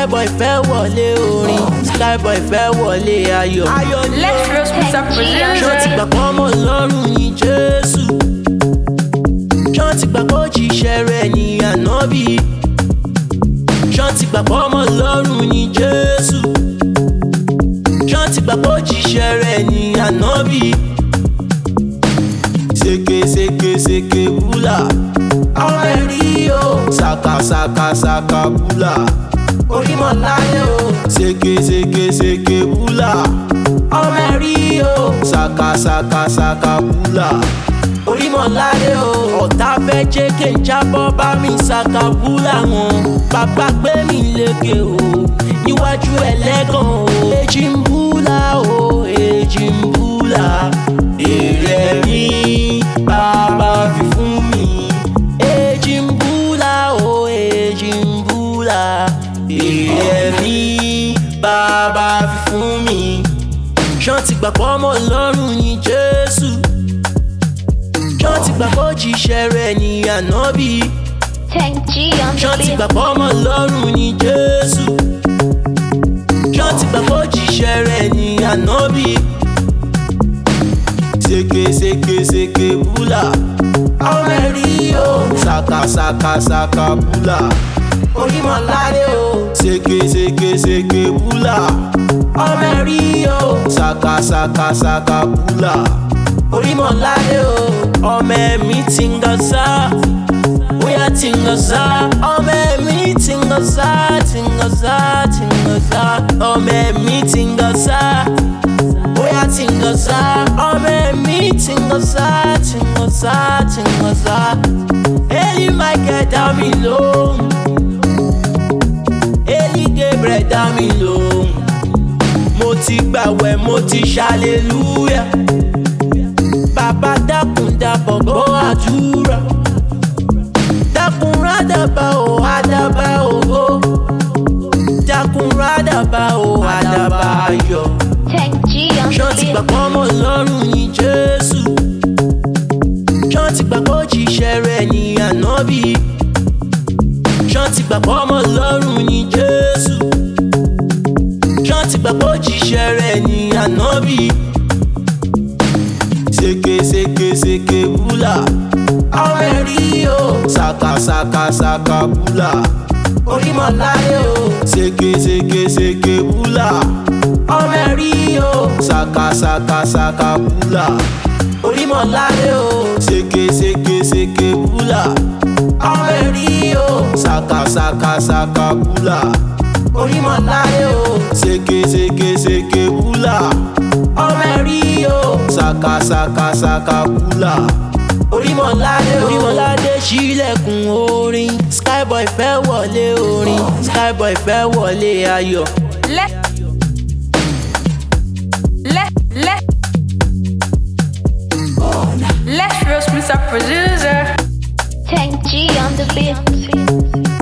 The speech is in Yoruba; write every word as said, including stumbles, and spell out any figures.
Skyboy fẹ́ wọlé orin, Skyboy fẹ́ wọlé ayọ̀. Let's roast with some producer. Ṣé ti gbà pọ́ mọ́ lọ́rùn ní Jésù? Ṣé ti gbà pọ́ jíṣẹ́ rẹ̀ ní ànábì? Ṣé ti gbà pọ́ mọ́ lọ́rùn ní Jésù? Ṣé ti gbà pọ́ jíṣẹ́ rẹ̀ ní ànábì? Seke seke seke bula, ọmọ ẹ̀rí o. Saka saka saka bula, orímọ̀ láyé o. Seke seke seke bula, ọmọ ẹ̀rí o. Saka saka saka bula, orímọ̀ láyé o. Ọ̀tá fẹ́ jẹ́ kí n jábọ́ bá mi saka bula wọn. Bàbá gbé mi lékè o, níwájú ẹlẹ́gàn o. Èjì ń bula o, èjì ń bula, èrè mi bàbá fi fún mi. Èjì ń bula o, èjì ń bula, èrè mi bàbá fi fún mi. Ṣán ti gbà pọ́ mọ́ lọ́rùn ní Jésù? Ṣán ti gbà pọ́ jíṣẹ́ rẹ̀ ní ànábì? Ṣán ti gbà pọ́ mọ́ lọ́rùn ní Jésù? Ṣán ti gbà pọ́ jíṣẹ́ rẹ̀ ní ànábì? Seke seke seke bula, ọmọ ẹ̀rí o. Saka saka saka bula, orímọ̀ láyé o. Seke seke seke bula, ọmọ ẹ̀rí o. Saka saka saka bula, orímọ̀ láyé o. Ọmọ ẹ̀mí ti ń gọ́sá, bóyá ti ń gọ́sá. Ọmọ ẹ̀mí ti ń gọ́sá, ti ń gọ́sá, ti ń gọ́sá. Ọmọ ẹ̀mí ti ń gọ́sá, bóyá ti ń gọ́sá. Ọmọ ẹ̀mí ti ń gọ́sá, ti ń gọ́sá, ti ń gọ́sá. Eli Michael dá mi lóhùn, Eli Gabriel dá mi lóhùn. Mo ti gbàwẹ̀, mo ti ṣàlélúyà. Bàbá dákun dábọ̀ gbọ́ àdúrà. Dákun rádàbà o, àdàbà o. Dákun rádàbà o, àdàbà ayọ̀. Ṣán ti gbà pọ́ mọ́ lọ́rùn ní Jésù? Ṣán ti gbà pọ́ jíṣẹ́ rẹ̀ ní ànábì? Ṣán ti gbà pọ́ mọ́ lọ́rùn ní Jésù? Ṣán ti gbà pọ́ jíṣẹ́ rẹ̀ ní ànábì? Seke seke seke bula, ọmọ ẹ̀rí o. Saka saka saka bula, orímọ̀ láyé o. Seke seke seke bula, ọmọ ẹ̀rí o. Saka saka saka bula, orímọ̀ láyé o. Seke seke seke bula, ọmọ ẹ̀rí o. Saka saka saka bula, orímọ̀ láyé o. Seke seke seke bula, ọmọ ẹ̀rí o. Saka saka saka bula, orímọ̀ láyé o. Orímọ̀ ládé ṣílẹ̀kùn orin, Skyboy fẹ́ wọlé orin, Skyboy fẹ́ wọlé ayọ̀. Let, let, let, let's roast with some producer. Tank G on the beat.